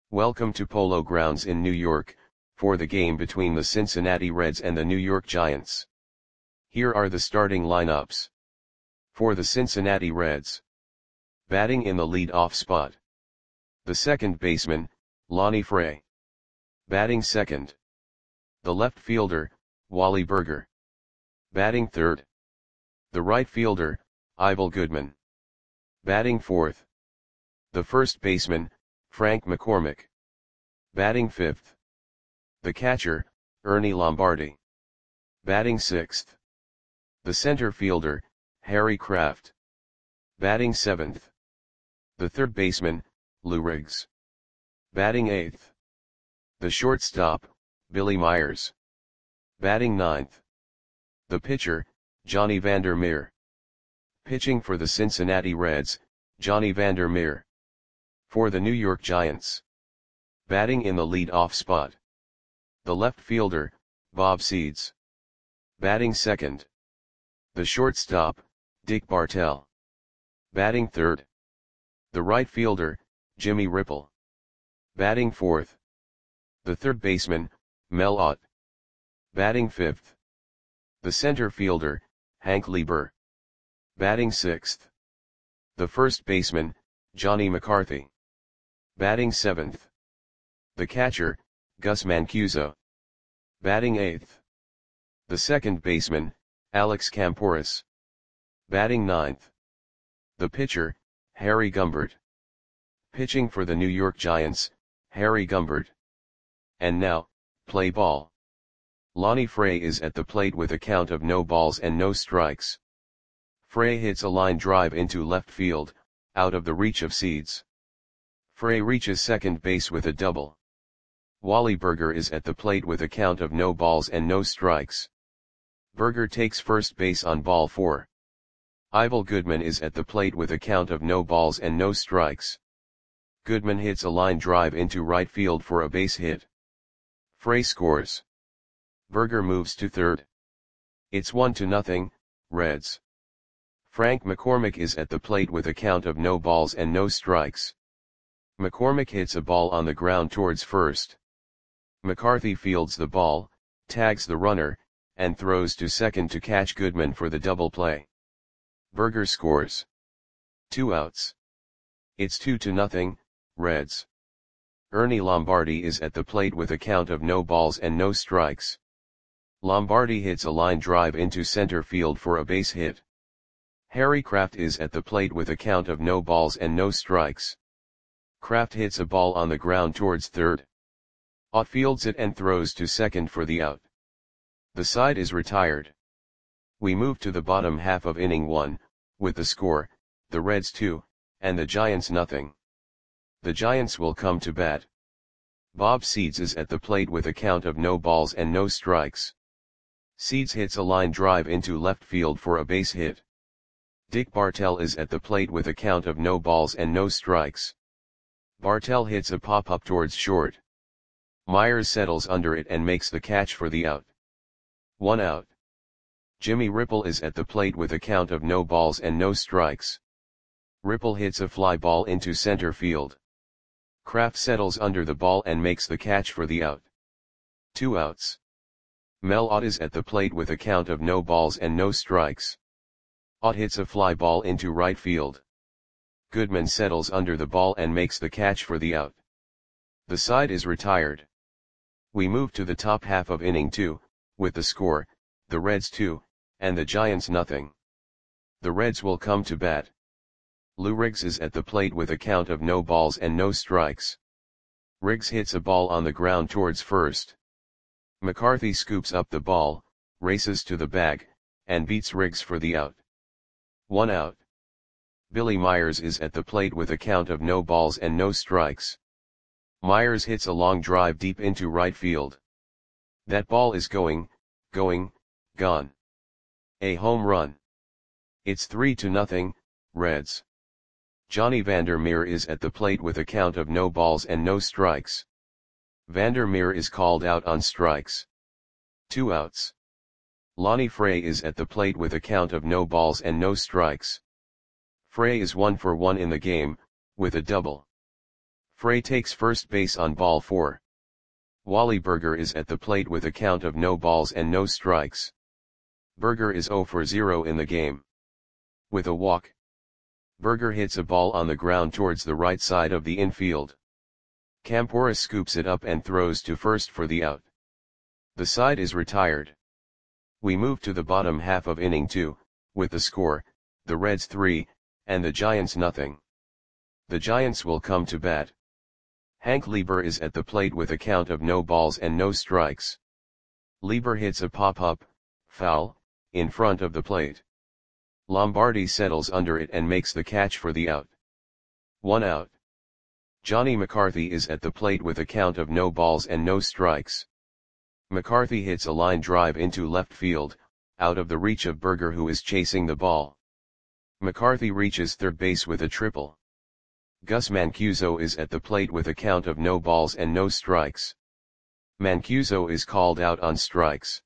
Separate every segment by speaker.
Speaker 1: Welcome to Polo Grounds in New York, for the game between the Cincinnati Reds and the New York Giants. Here are the starting lineups. For the Cincinnati Reds. Batting in the lead-off spot. The second baseman, Lonnie Fray. Batting second. The left fielder, Wally Burger. Batting third. The right fielder, Ivel Goodman. Batting fourth. The first baseman, Frank McCormick. Batting fifth. The catcher, Ernie Lombardi. Batting sixth. The center fielder, Harry Kraft. Batting seventh. The third baseman, Lou Riggs. Batting eighth. The shortstop, Billy Myers. Batting ninth. The pitcher, Johnny Vander Meer. Pitching for the Cincinnati Reds, Johnny Vander Meer. For the New York Giants. Batting in the lead-off spot. The left fielder, Bob Seeds. Batting second. The shortstop, Dick Bartell. Batting third. The right fielder, Jimmy Ripple. Batting fourth. The third baseman, Mel Ott. Batting fifth. The center fielder, Hank Lieber. Batting sixth. The first baseman, Johnny McCarthy. Batting seventh. The catcher, Gus Mancuso. Batting eighth. The second baseman, Alex Camporis. Batting ninth. The pitcher, Harry Gumbert. Pitching for the New York Giants, Harry Gumbert. And now, play ball. Lonnie Fray is at the plate with a count of no balls and no strikes. Fray hits a line drive into left field, out of the reach of Seeds. Fray reaches second base with a double. Wally Burger is at the plate with a count of no balls and no strikes. Burger takes first base on ball 4. Ivel Goodman is at the plate with a count of no balls and no strikes. Goodman hits a line drive into right field for a base hit. Fray scores. Burger moves to third. It's 1-0, Reds. Frank McCormick is at the plate with a count of no balls and no strikes. McCormick hits a ball on the ground towards first. McCarthy fields the ball, tags the runner, and throws to second to catch Goodman for the double play. Burger scores. 2 outs. It's 2-0, Reds. Ernie Lombardi is at the plate with a count of no balls and no strikes. Lombardi hits a line drive into center field for a base hit. Harry Kraft is at the plate with a count of no balls and no strikes. Kraft hits a ball on the ground towards third. Ott fields it and throws to second for the out. The side is retired. We move to the bottom half of inning 1, with the score, the Reds 2, and the Giants nothing. The Giants will come to bat. Bob Seeds is at the plate with a count of no balls and no strikes. Seeds hits a line drive into left field for a base hit. Dick Bartell is at the plate with a count of no balls and no strikes. Bartell hits a pop-up towards short. Myers settles under it and makes the catch for the out. 1 out. Jimmy Ripple is at the plate with a count of no balls and no strikes. Ripple hits a fly ball into center field. Kraft settles under the ball and makes the catch for the out. 2 outs. Mel Ott is at the plate with a count of no balls and no strikes. Ott hits a fly ball into right field. Goodman settles under the ball and makes the catch for the out. The side is retired. We move to the top half of inning 2, with the score, the Reds 2, and the Giants nothing. The Reds will come to bat. Lou Riggs is at the plate with a count of no balls and no strikes. Riggs hits a ball on the ground towards first. McCarthy scoops up the ball, races to the bag, and beats Riggs for the out. 1 out. Billy Myers is at the plate with a count of no balls and no strikes. Myers hits a long drive deep into right field. That ball is gone. A home run. It's 3-0, Reds. Johnny Vander Meer is at the plate with a count of no balls and no strikes. Vander Meer is called out on strikes. 2 outs. Lonnie Fray is at the plate with a count of no balls and no strikes. Fray is 1 for 1 in the game, with a double. Frey takes first base on ball 4. Wally Berger is at the plate with a count of no balls and no strikes. Berger is 0 for 0 in the game. With a walk, Berger hits a ball on the ground towards the right side of the infield. Campora scoops it up and throws to first for the out. The side is retired. We move to the bottom half of inning 2, with the score, the Reds 3, and the Giants nothing. The Giants will come to bat. Hank Lieber is at the plate with a count of no balls and no strikes. Lieber hits a pop-up, foul, in front of the plate. Lombardi settles under it and makes the catch for the out. 1 out. Johnny McCarthy is at the plate with a count of no balls and no strikes. McCarthy hits a line drive into left field, out of the reach of Berger who is chasing the ball. McCarthy reaches third base with a triple. Gus Mancuso is at the plate with a count of no balls and no strikes. Mancuso is called out on strikes.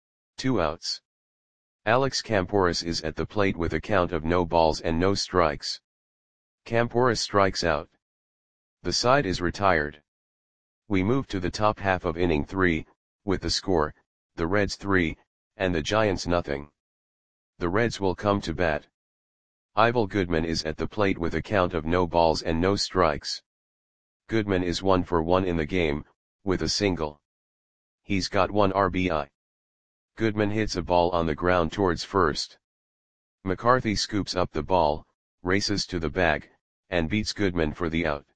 Speaker 1: 2 outs. Alex Camporis is at the plate with a count of no balls and no strikes. Camporis strikes out. The side is retired. We move to the top half of inning 3, with the score, the Reds 3, and the Giants nothing. The Reds will come to bat. Ivel Goodman is at the plate with a count of no balls and no strikes. Goodman is 1 for 1 in the game, with a single. He's got 1 RBI. Goodman hits a ball on the ground towards first. McCarthy scoops up the ball, races to the bag, and beats Goodman for the out.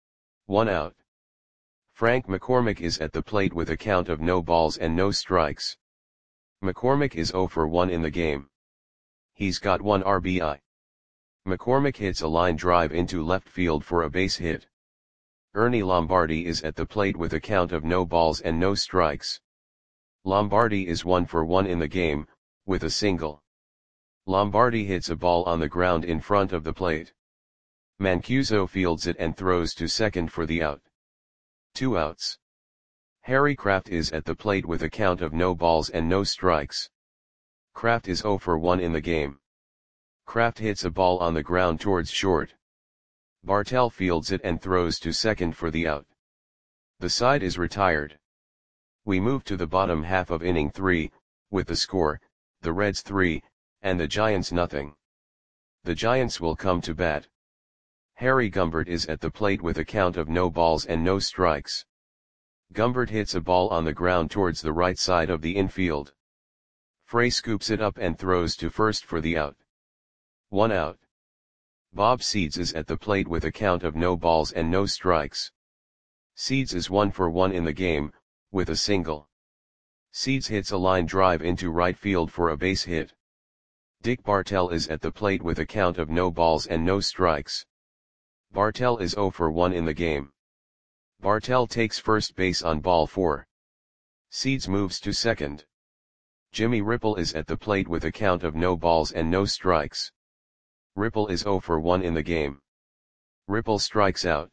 Speaker 1: 1 out. Frank McCormick is at the plate with a count of no balls and no strikes. McCormick is 0 for 1 in the game. He's got 1 RBI. McCormick hits a line drive into left field for a base hit. Ernie Lombardi is at the plate with a count of no balls and no strikes. Lombardi is 1 for 1 in the game, with a single. Lombardi hits a ball on the ground in front of the plate. Mancuso fields it and throws to second for the out. 2 outs. Harry Kraft is at the plate with a count of no balls and no strikes. Kraft is 0 for 1 in the game. Kraft hits a ball on the ground towards short. Bartell fields it and throws to second for the out. The side is retired. We move to the bottom half of inning 3, with the score, the Reds 3, and the Giants nothing. The Giants will come to bat. Harry Gumbert is at the plate with a count of no balls and no strikes. Gumbert hits a ball on the ground towards the right side of the infield. Frey scoops it up and throws to first for the out. 1 out. Bob Seeds is at the plate with a count of no balls and no strikes. Seeds is 1 for 1 in the game, with a single. Seeds hits a line drive into right field for a base hit. Dick Bartell is at the plate with a count of no balls and no strikes. Bartell is 0 for 1 in the game. Bartell takes first base on ball 4. Seeds moves to second. Jimmy Ripple is at the plate with a count of no balls and no strikes. Ripple is 0 for 1 in the game. Ripple strikes out.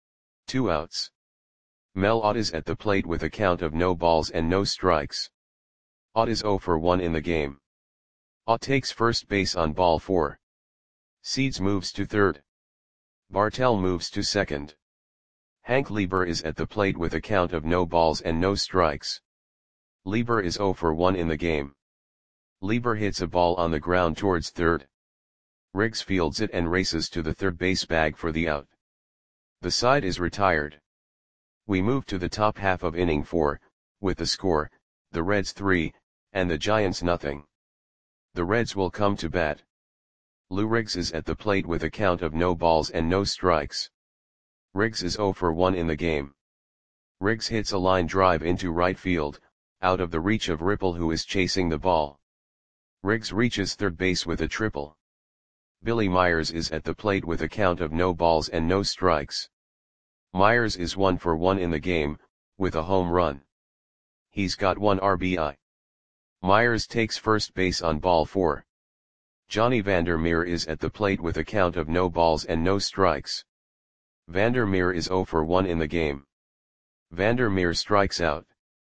Speaker 1: 2 outs. Mel Ott is at the plate with a count of no balls and no strikes. Ott is 0 for 1 in the game. Ott takes first base on ball 4. Seeds moves to third. Bartell moves to second. Hank Lieber is at the plate with a count of no balls and no strikes. Lieber is 0 for 1 in the game. Lieber hits a ball on the ground towards third. Riggs fields it and races to the third base bag for the out. The side is retired. We move to the top half of inning 4, with the score, the Reds 3, and the Giants nothing. The Reds will come to bat. Lou Riggs is at the plate with a count of no balls and no strikes. Riggs is 0 for 1 in the game. Riggs hits a line drive into right field, out of the reach of Ripple who is chasing the ball. Riggs reaches third base with a triple. Billy Myers is at the plate with a count of no balls and no strikes. Myers is 1 for 1 in the game, with a home run. He's got 1 RBI. Myers takes first base on ball 4. Johnny Vandermeer is at the plate with a count of no balls and no strikes. Vandermeer is 0 for 1 in the game. Vandermeer strikes out.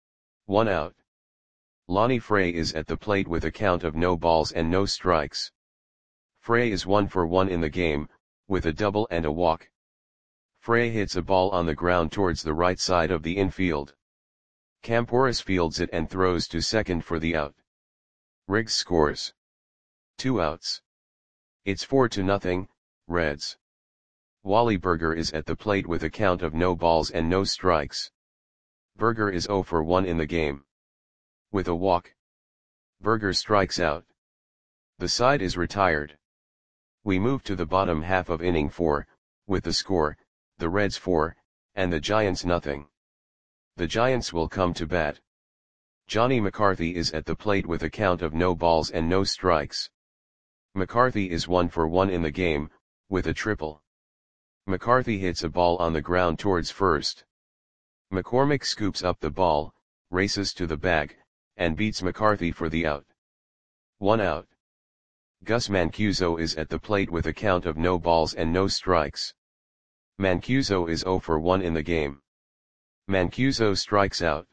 Speaker 1: 1 out. Lonnie Frey is at the plate with a count of no balls and no strikes. Frey is 1 for 1 in the game, with a double and a walk. Frey hits a ball on the ground towards the right side of the infield. Camporus fields it and throws to second for the out. Riggs scores. 2 outs. It's 4-0, Reds. Wally Berger is at the plate with a count of no balls and no strikes. Berger is 0 for 1 in the game. With a walk, Berger strikes out. The side is retired. We move to the bottom half of inning 4, with the score, the Reds 4, and the Giants nothing. The Giants will come to bat. Johnny McCarthy is at the plate with a count of no balls and no strikes. McCarthy is 1 for 1 in the game, with a triple. McCarthy hits a ball on the ground towards first. McCormick scoops up the ball, races to the bag, and beats McCarthy for the out. 1 out. Gus Mancuso is at the plate with a count of no balls and no strikes. Mancuso is 0 for 1 in the game. Mancuso strikes out.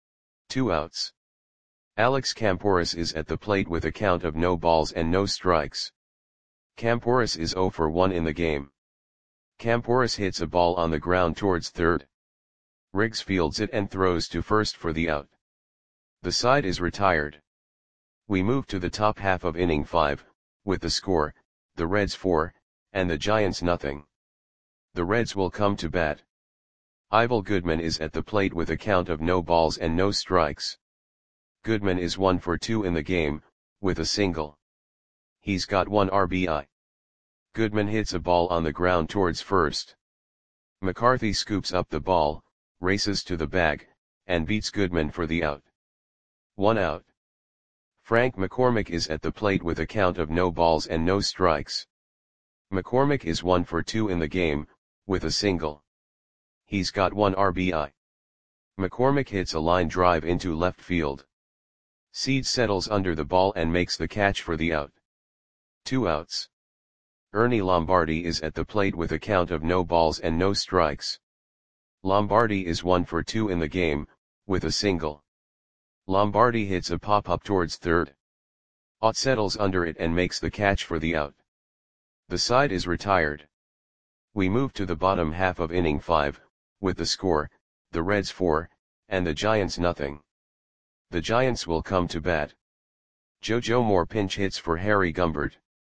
Speaker 1: 2 outs. Alex Camporus is at the plate with a count of no balls and no strikes. Camporus is 0 for 1 in the game. Camporus hits a ball on the ground towards third. Riggs fields it and throws to first for the out. The side is retired. We move to the top half of inning 5, with the score, the Reds 4, and the Giants nothing. The Reds will come to bat. Ivel Goodman is at the plate with a count of no balls and no strikes. Goodman is 1 for 2 in the game, with a single. He's got 1 RBI. Goodman hits a ball on the ground towards first. McCarthy scoops up the ball, races to the bag, and beats Goodman for the out. 1 out. Frank McCormick is at the plate with a count of no balls and no strikes. McCormick is 1 for 2 in the game, with a single. He's got 1 RBI. McCormick hits a line drive into left field. Seed settles under the ball and makes the catch for the out. 2 outs. Ernie Lombardi is at the plate with a count of no balls and no strikes. Lombardi is 1 for 2 in the game, with a single. Lombardi hits a pop-up towards third. Ott settles under it and makes the catch for the out. The side is retired. We move to the bottom half of inning 5, with the score, the Reds 4, and the Giants nothing. The Giants will come to bat. JoJo Moore pinch hits for Harry Gumbert.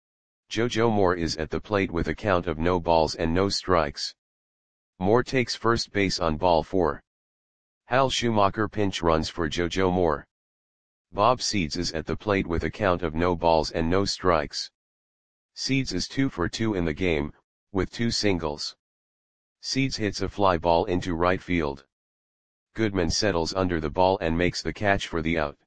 Speaker 1: JoJo Moore is at the plate with a count of no balls and no strikes. Moore takes first base on ball 4. Hal Schumacher pinch runs for JoJo Moore. Bob Seeds is at the plate with a count of no balls and no strikes. Seeds is 2 for 2 in the game, with 2 singles. Seeds hits a fly ball into right field. Goodman settles under the ball and makes the catch for the out.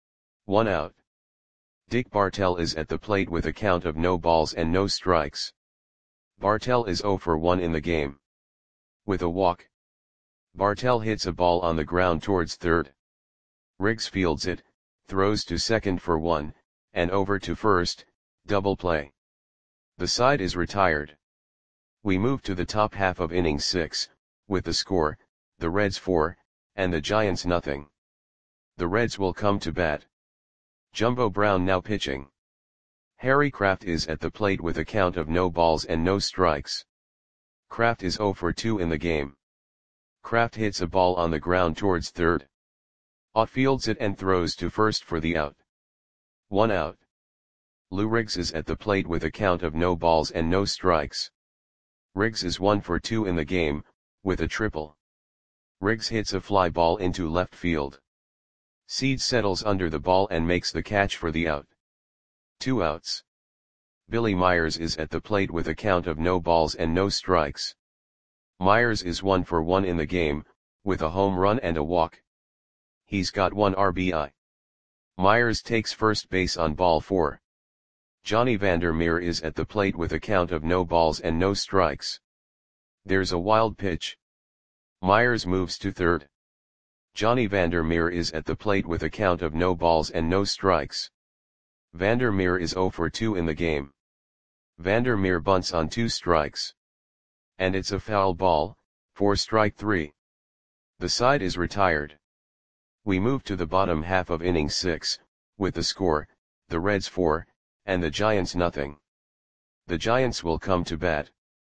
Speaker 1: 1 out. Dick Bartell is at the plate with a count of no balls and no strikes. Bartell is 0 for 1 in the game. With a walk, Bartell hits a ball on the ground towards third. Riggs fields it, throws to second for 1, and over to first, double play. The side is retired. We move to the top half of inning 6, with the score, the Reds 4, and the Giants nothing. The Reds will come to bat. Jumbo Brown now pitching. Harry Kraft is at the plate with a count of no balls and no strikes. Kraft is 0 for 2 in the game. Kraft hits a ball on the ground towards third. Ott fields it and throws to first for the out. 1 out. Lou Riggs is at the plate with a count of no balls and no strikes. Riggs is 1 for 2 in the game, with a triple. Riggs hits a fly ball into left field. Seeds settles under the ball and makes the catch for the out. 2 outs. Billy Myers is at the plate with a count of no balls and no strikes. Myers is 1 for 1 in the game, with a home run and a walk. He's got 1 RBI. Myers takes first base on ball 4. Johnny Vandermeer is at the plate with a count of no balls and no strikes. There's a wild pitch. Myers moves to third. Johnny Vandermeer is at the plate with a count of no balls and no strikes. Vandermeer is 0 for 2 in the game. Vandermeer bunts on 2 strikes. And it's a foul ball, for strike 3. The side is retired. We move to the bottom half of inning 6, with the score, the Reds 4, and the Giants nothing. The Giants will come to bat.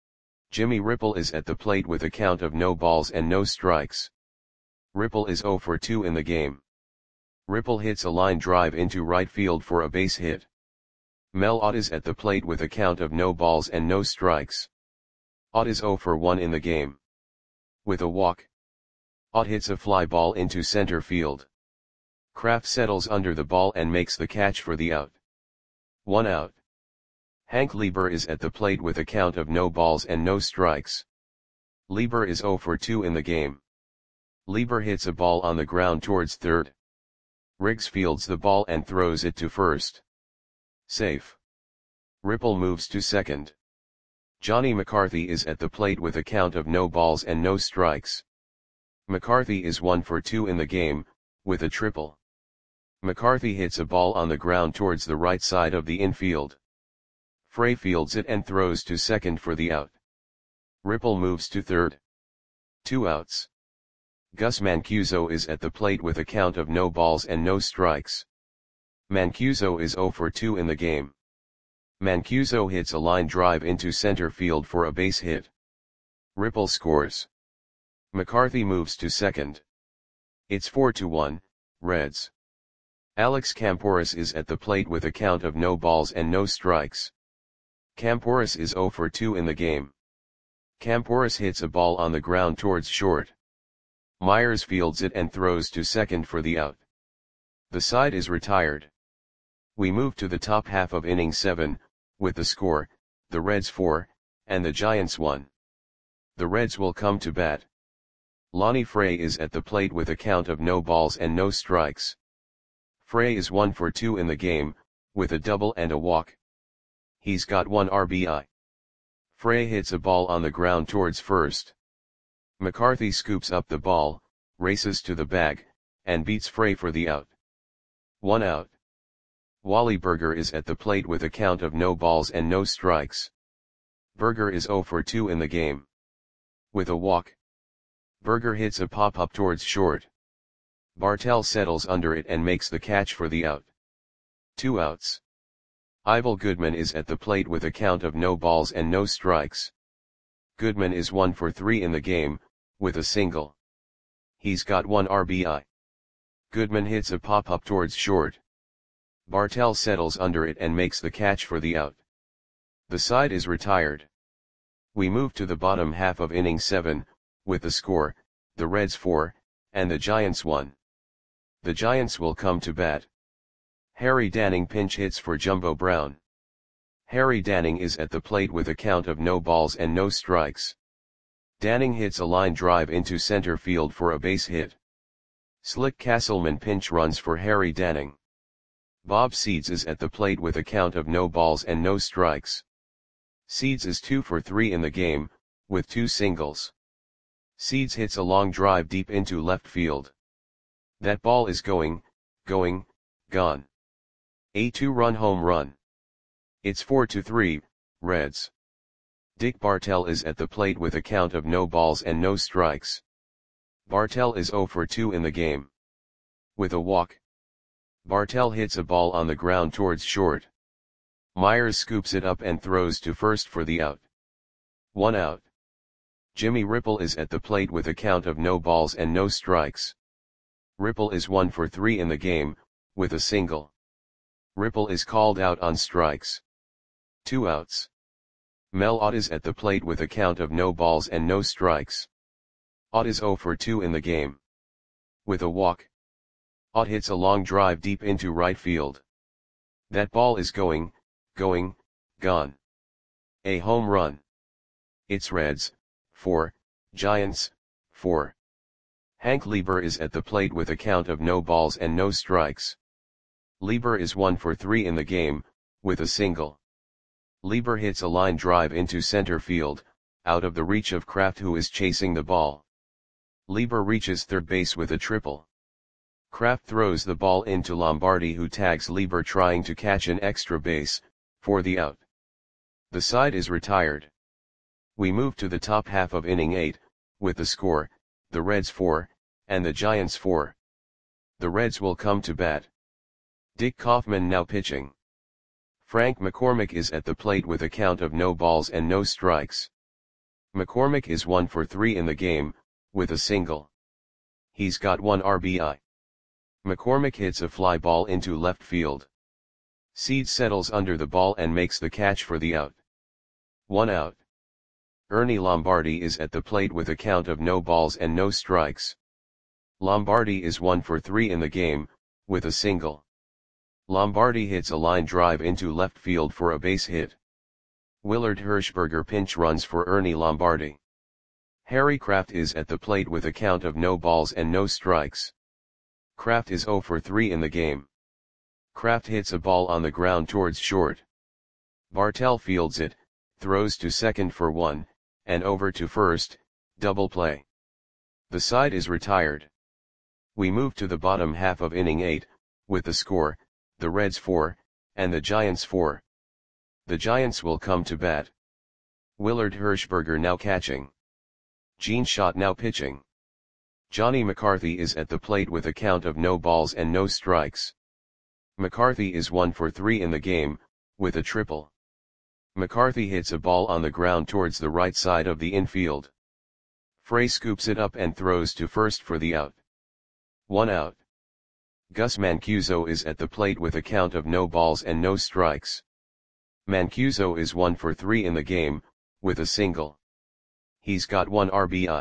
Speaker 1: Jimmy Ripple is at the plate with a count of no balls and no strikes. Ripple is 0 for 2 in the game. Ripple hits a line drive into right field for a base hit. Mel Ott is at the plate with a count of no balls and no strikes. Ott is 0 for 1 in the game. With a walk, Ott hits a fly ball into center field. Kraft settles under the ball and makes the catch for the out. 1 out. Hank Lieber is at the plate with a count of no balls and no strikes. Lieber is 0 for 2 in the game. Lieber hits a ball on the ground towards third. Riggs fields the ball and throws it to first. Safe. Ripple moves to second. Johnny McCarthy is at the plate with a count of no balls and no strikes. McCarthy is 1 for 2 in the game, with a triple. McCarthy hits a ball on the ground towards the right side of the infield. Frey fields it and throws to second for the out. Ripple moves to third. 2 outs. Gus Mancuso is at the plate with a count of no balls and no strikes. Mancuso is 0 for 2 in the game. Mancuso hits a line drive into center field for a base hit. Ripple scores. McCarthy moves to second. It's 4-1, Reds. Alex Camporis is at the plate with a count of no balls and no strikes. Camporis is 0 for 2 in the game. Camporis hits a ball on the ground towards short. Myers fields it and throws to second for the out. The side is retired. We move to the top half of inning 7, with the score, the Reds 4, and the Giants 1. The Reds will come to bat. Lonnie Frey is at the plate with a count of no balls and no strikes. Frey is 1 for 2 in the game, with a double and a walk. He's got 1 RBI. Frey hits a ball on the ground towards first. McCarthy scoops up the ball, races to the bag, and beats Frey for the out. 1 out. Wally Burger is at the plate with a count of no balls and no strikes. Burger is 0 for 2 in the game. With a walk, Burger hits a pop-up towards short. Bartell settles under it and makes the catch for the out. 2 outs. Ivel Goodman is at the plate with a count of no balls and no strikes. Goodman is 1 for 3 in the game, with a single. He's got 1 RBI. Goodman hits a pop-up towards short. Bartell settles under it and makes the catch for the out. The side is retired. We move to the bottom half of inning 7, with the score, the Reds 4, and the Giants 1. The Giants will come to bat. Harry Danning pinch hits for Jumbo Brown. Harry Danning is at the plate with a count of no balls and no strikes. Danning hits a line drive into center field for a base hit. Slick Castleman pinch runs for Harry Danning. Bob Seeds is at the plate with a count of no balls and no strikes. Seeds is 2 for 3 in the game, with 2 singles. Seeds hits a long drive deep into left field. That ball is gone. A 2-run home run. It's 4-3, Reds. Dick Bartell is at the plate with a count of no balls and no strikes. Bartell is 0 for 2 in the game. With a walk, Bartell hits a ball on the ground towards short. Myers scoops it up and throws to first for the out. 1 out. Jimmy Ripple is at the plate with a count of no balls and no strikes. Ripple is 1 for 3 in the game, with a single. Ripple is called out on strikes. 2 outs. Mel Ott is at the plate with a count of no balls and no strikes. Ott is 0 for 2 in the game. With a walk, Ott hits a long drive deep into right field. That ball is gone. A home run. It's Reds 4, Giants 4. Hank Lieber is at the plate with a count of no balls and no strikes. Lieber is 1 for 3 in the game, with a single. Lieber hits a line drive into center field, out of the reach of Kraft, who is chasing the ball. Lieber reaches third base with a triple. Kraft throws the ball into Lombardi, who tags Lieber trying to catch an extra base, for the out. The side is retired. We move to the top half of inning 8, with the score, the Reds 4, and the Giants 4. The Reds will come to bat. Dick Kaufman now pitching. Frank McCormick is at the plate with a count of no balls and no strikes. McCormick is 1 for 3 in the game, with a single. He's got 1 RBI. McCormick hits a fly ball into left field. Seeds settles under the ball and makes the catch for the out. 1 out. Ernie Lombardi is at the plate with a count of no balls and no strikes. Lombardi is 1 for 3 in the game, with a single. Lombardi hits a line drive into left field for a base hit. Willard Hirschberger pinch runs for Ernie Lombardi. Harry Kraft is at the plate with a count of no balls and no strikes. Kraft is 0 for 3 in the game. Kraft hits a ball on the ground towards short. Bartell fields it, throws to second for 1, and over to first, double play. The side is retired. We move to the bottom half of inning 8, with the score, the Reds 4, and the Giants 4. The Giants will come to bat. Willard Hirschberger now catching. Gene Schott now pitching. Johnny McCarthy is at the plate with a count of no balls and no strikes. McCarthy is 1 for 3 in the game, with a triple. McCarthy hits a ball on the ground towards the right side of the infield. Frey scoops it up and throws to first for the out. 1 out. Gus Mancuso is at the plate with a count of no balls and no strikes. Mancuso is 1 for 3 in the game, with a single. He's got 1 RBI.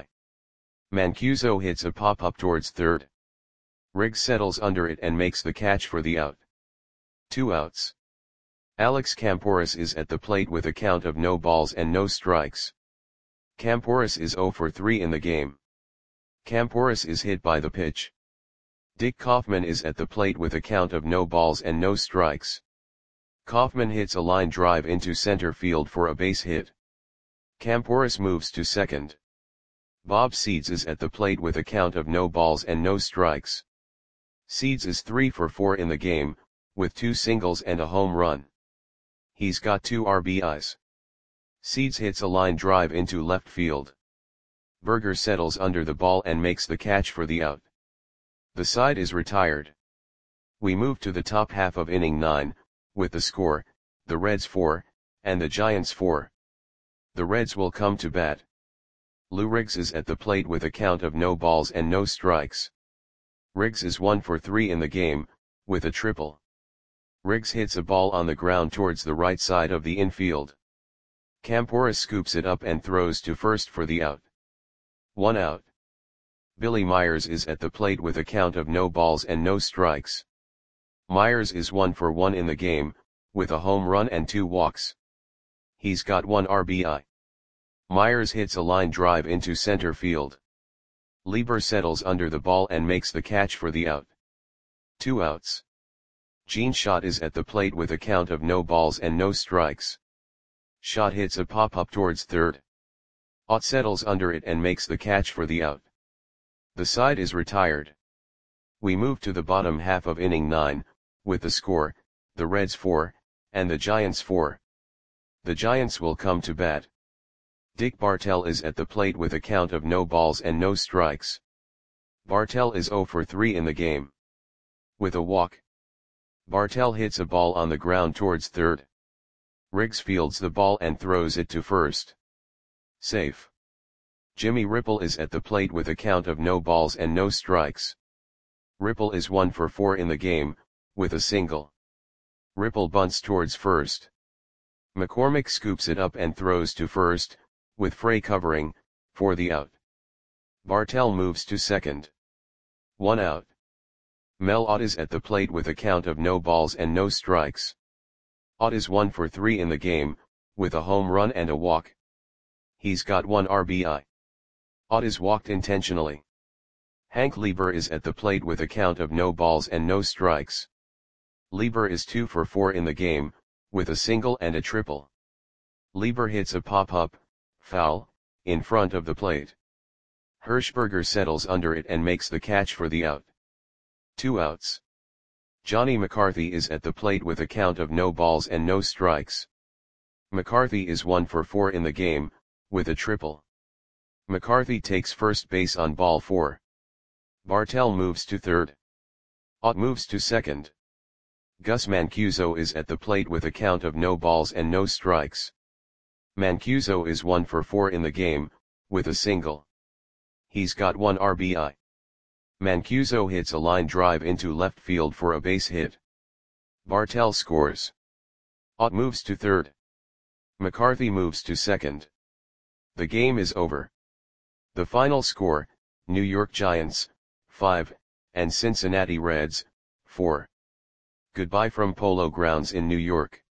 Speaker 1: Mancuso hits a pop-up towards third. Riggs settles under it and makes the catch for the out. 2 outs. Alex Camporis is at the plate with a count of no balls and no strikes. Camporis is 0 for 3 in the game. Camporis is hit by the pitch. Dick Kaufman is at the plate with a count of no balls and no strikes. Kaufman hits a line drive into center field for a base hit. Camporis moves to second. Bob Seeds is at the plate with a count of no balls and no strikes. Seeds is 3 for 4 in the game, with 2 singles and a home run. He's got 2 RBIs. Seeds hits a line drive into left field. Berger settles under the ball and makes the catch for the out. The side is retired. We move to the top half of inning 9, with the score, the Reds 4, and the Giants 4. The Reds will come to bat. Lou Riggs is at the plate with a count of no balls and no strikes. Riggs is 1 for 3 in the game, with a triple. Riggs hits a ball on the ground towards the right side of the infield. Camporis scoops it up and throws to first for the out. 1 out. Billy Myers is at the plate with a count of no balls and no strikes. Myers is 1 for 1 in the game, with a home run and 2 walks. He's got 1 RBI. Myers hits a line drive into center field. Lieber settles under the ball and makes the catch for the out. 2 outs. Gene Schott is at the plate with a count of no balls and no strikes. Schott hits a pop-up towards third. Ott settles under it and makes the catch for the out. The side is retired. We move to the bottom half of inning 9, with the score, the Reds 4, and the Giants 4. The Giants will come to bat. Dick Bartell is at the plate with a count of no balls and no strikes. Bartell is 0 for 3 in the game. With a walk. Bartell hits a ball on the ground towards third. Riggs fields the ball and throws it to first. Safe. Jimmy Ripple is at the plate with a count of no balls and no strikes. Ripple is 1 for 4 in the game, with a single. Ripple bunts towards first. McCormick scoops it up and throws to first, with Frey covering, for the out. Bartell moves to second. 1 out. Mel Ott is at the plate with a count of no balls and no strikes. Ott is 1 for 3 in the game, with a home run and a walk. He's got 1 RBI. Ott is walked intentionally. Hank Lieber is at the plate with a count of no balls and no strikes. Lieber is 2 for 4 in the game, with a single and a triple. Lieber hits a pop-up, foul, in front of the plate. Hirschberger settles under it and makes the catch for the out. 2 outs. Johnny McCarthy is at the plate with a count of no balls and no strikes. McCarthy is 1 for 4 in the game, with a triple. McCarthy takes first base on ball 4. Bartell moves to third. Ott moves to second. Gus Mancuso is at the plate with a count of no balls and no strikes. Mancuso is 1 for 4 in the game, with a single. He's got 1 RBI. Mancuso hits a line drive into left field for a base hit. Bartell scores. Ott moves to third. McCarthy moves to second. The game is over. The final score, New York Giants, 5, and Cincinnati Reds, 4. Goodbye from Polo Grounds in New York.